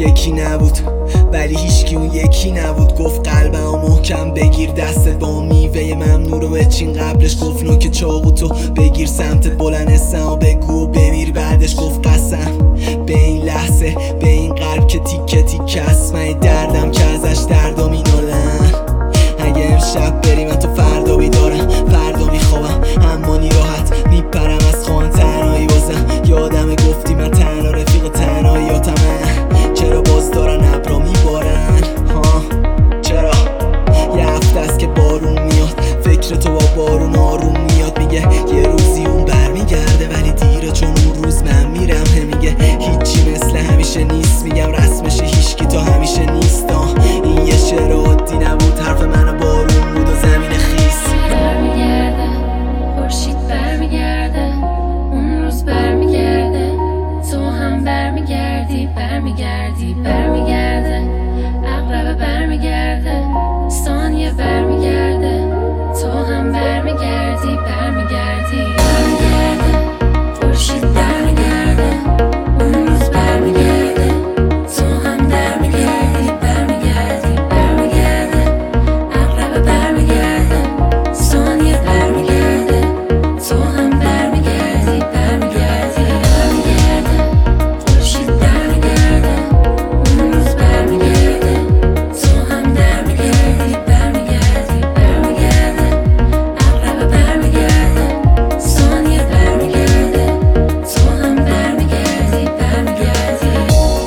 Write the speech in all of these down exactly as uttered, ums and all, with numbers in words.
یکی نبود ولی هیچکی اون یکی نبود. گفت قلبم و محکم بگیر دستت با میوه ممنون رو بچین. قبلش گفت نوک چاقو تو بگیر سمتت بلند اسم و بگو و بمیر. بعدش گفت قسم به این لحظه به این قلب که تیکه تیکه است. من دردم که ازش دردم اینالن. اگه امشب بری من تو فردا بیدارم، فردا میخوابم اما نی راحت میپرم از خوان. تنهایی بازم یادم گفتی من تنها رفیق تنهاییاتمه. چرا باز دارن ابرا میبارن ها؟ چرا یه هفته است که بارون میاد، فکر تو با بارون آروم میاد. میگه یه روزی اون برمیگرده ولی دیره چون اون روز من میرم. میگه هیچی مثل همیشه نیست، میگم رسمشه هیچکی تا همیشه نیست. این یه شعر عادی نبود، حرف من بارون بود و زمین خیس. برمیگرده خورشید برمیگرده اون روز برمیگرده تو هم برمیگردی برمیگردی برمیگرده عقرب برمیگرده ثانیه برمیگرده تو هم برمیگردی برمیگردی برمیگرده خورشید برمیگرده اون روز برمیگرده تو هم برمیگردی برمیگردی برمیگرده عقرب برمیگرده ثانیه برمیگرده تو هم برمیگردی برمیگردی برمیگرده خورشید برمیگرده اون روز برمیگرده تو هم برمیگردی برمیگردی برمیگرده عقرب برمیگرده ثانیه برمیگرده تو هم برمیگردی برمیگردی.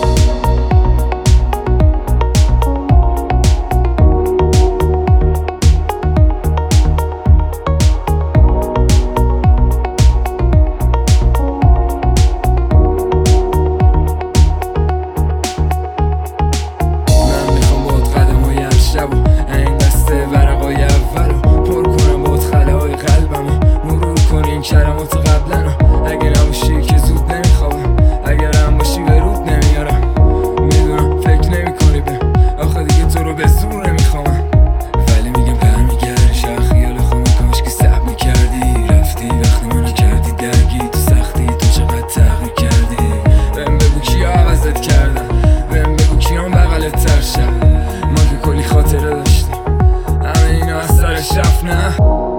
من میخوام باید قدم های هر شب و این دسته ورقای اول رو پر کنم باید خله های قلبم و مرور کنی این کلمات قبلا رو. اگر نباشی که زود نمیخوابم، اگر هم باشی به رود نمیارم. میدونم فکر نمی کنی به آخه دیگه تو رو به زور نمیخوامم، ولی میگم برمیگردی. شاید خیال خود میکنش که سب میکردی رفتی وقتی منو کردی درگی تو سختی. تو چقدر تغییر کردی، بهم بگو کیا عوضت کردن، بهم بگو کیام بغلت ترشن. ما که کلی خاطره داشتیم همه اینا از سرش رفت نه.